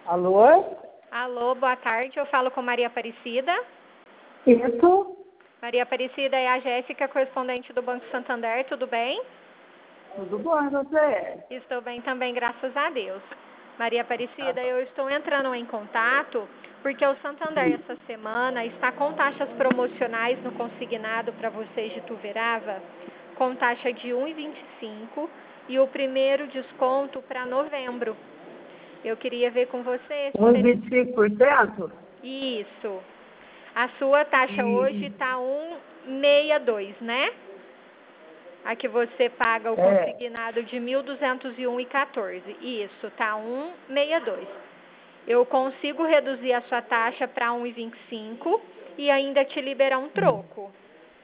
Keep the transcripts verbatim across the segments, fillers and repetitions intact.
Alô? Alô, boa tarde. Eu falo com Maria Aparecida. Isso? Maria Aparecida é a Jéssica, correspondente do Banco Santander. Tudo bem? Tudo bom, você? Estou bem também, graças a Deus. Maria Aparecida, eu estou entrando em contato porque o Santander essa semana está com taxas promocionais no consignado para vocês de Tuverava, com taxa de um vírgula vinte e cinco e o primeiro desconto para novembro. Eu queria ver com você se Um seria... vinte e cinco por cento? Isso. A sua taxa hoje E... está um vírgula sessenta e dois, né? A que você paga o É. consignado de mil duzentos e um reais e quatorze. Isso, tá um vírgula sessenta e dois. Eu consigo reduzir a sua taxa para um vírgula vinte e cinco e ainda te liberar um troco.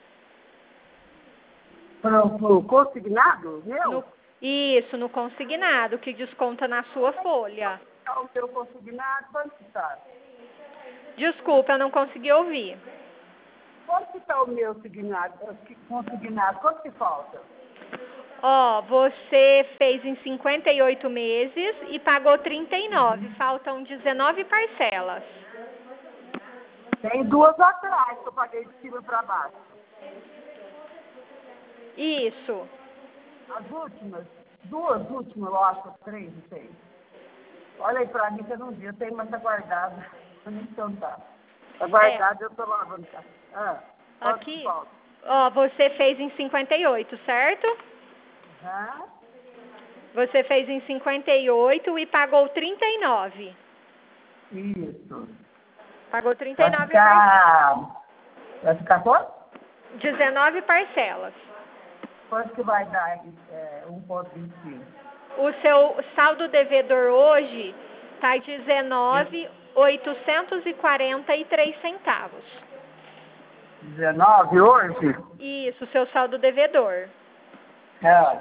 Para o consignado, meu? No, isso, no consignado, que desconta na sua folha. O meu consignado, quanto que está? Desculpa, eu não consegui ouvir. Quanto que está o meu consignado? Consignado, quanto que falta? Ó, você fez em cinquenta e oito meses e pagou trinta e nove. Faltam dezenove parcelas. Tem duas atrás que eu paguei de cima para baixo. Isso. As últimas? Duas últimas, eu acho, três, não sei. Olha aí para mim que eu não vi, eu tenho mais guardada. Então tá. Tá guardada, é. Eu tô lavando. Ah, aqui, ó, você fez em cinquenta e oito, certo? Aham. Você fez em cinquenta e oito e pagou trinta e nove. Isso. Pagou trinta e nove Vai ficar... Vai ficar quanto? dezenove parcelas. Quanto que vai dar é, um vírgula vinte e cinco? O seu saldo devedor hoje tá dezenove mil oitocentos e quarenta e três centavos. dezenove hoje? Isso, seu saldo devedor. É.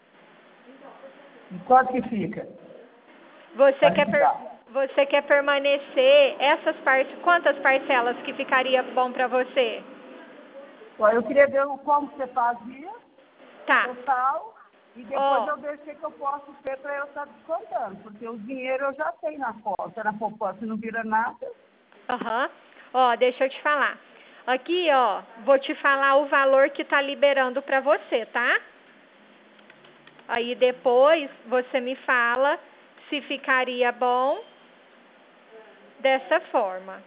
E quanto que fica? Você quer, per... você quer permanecer essas partes? Quantas parcelas que ficaria bom para você? Olha, eu queria ver como você fazia. Tá. Total. E depois oh. eu vejo o que eu posso ter para eu estar descontando. Porque o dinheiro eu já tenho na conta. Na poupança não vira nada. Aham. Uhum. Ó, deixa eu te falar. Aqui, ó, vou te falar o valor que tá liberando para você, tá? Aí depois você me fala se ficaria bom dessa forma.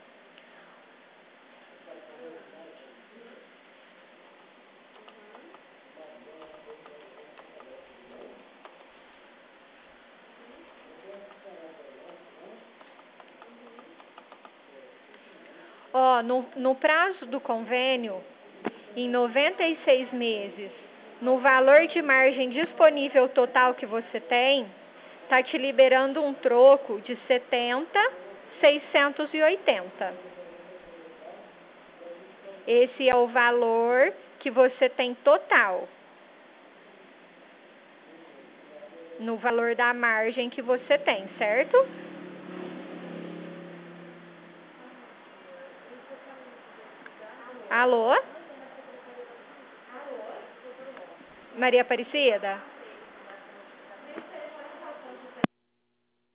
Ó, no, no prazo do convênio, em noventa e seis meses, no valor de margem disponível total que você tem, tá te liberando um troco de setenta mil seiscentos e oitenta. Esse é o valor que você tem total. No valor da margem que você tem, certo? Alô? Maria Aparecida?